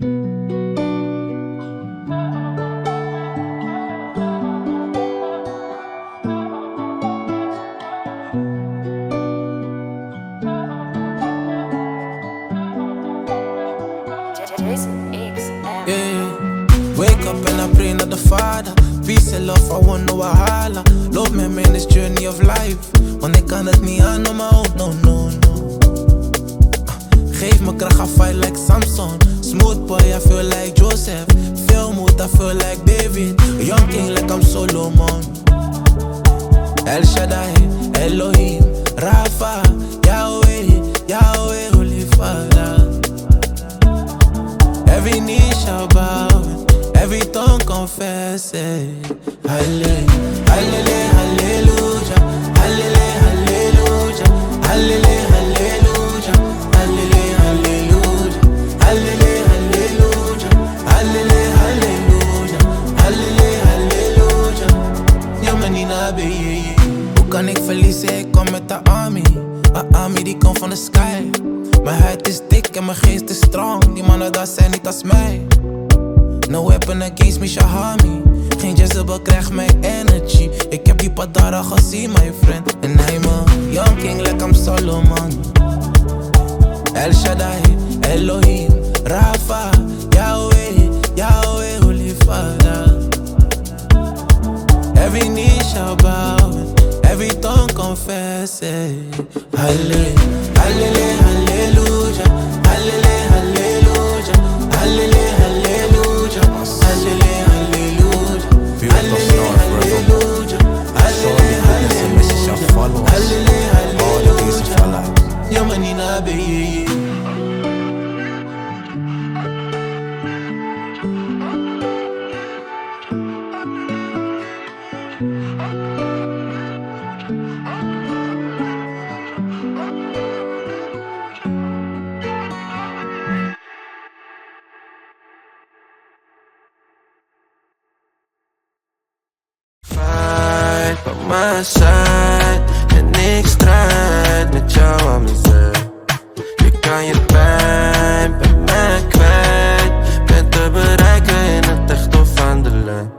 Yeah. Wake up and I pray not the Father. Peace and love, I want no wahala. Love me in this journey of life. Want ik kan het niet aan op mijn hoofd, no, no, no. Geef me kracht, I fight like Samson. Smooth boy, I feel like Joseph. Veel moed, I feel like David. A young king like I'm Solomon. El Shaddai, Elohim, Rapha, Yahweh, Yahweh, Holy Father. Every knee shall bow, every tongue confess it. Hallelujah, hallelujah, hallelujah, hallelujah, hallelujah, hallelujah, hallelujah, hallelujah, hallelujah, hallelujah, hallelujah, hallelujah, hallelujah. Ja, maar niet naar beneden. Hoe kan ik verliezen? Ik kom met de army. Een army die komt van de sky. Mijn huid is dik en mijn geest is strong. Die mannen daar zijn niet als mij. No weapon against me shall harm me. Geen Jezebel krijgt mijn energy. Ik heb die padara gezien, my friend. En hij me young king like I'm Solomon. El Shaddai, Elohim, Rapha, Yahweh, Yahweh, Holy Father. Every knee shall bow, every tongue confess it. Hallelujah, hallelujah, hallelujah, hallelujah, hallelujah, hallelujah, hallelujah, hallelujah, hallelujah. Feel the star forever. Show me goodness and mercy shall follow us all the days of our lives. Ja, maar niet naar beneden. By my side en ik strijd met jou aan mijn zij. Je kan je pijn bij mij kwijt. Ben te bereiken in het echt of aan de lijn.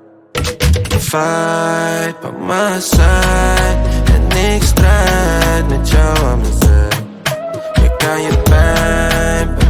Fight by my side en ik strijd met jou aan mijn zij. Je kan je pijn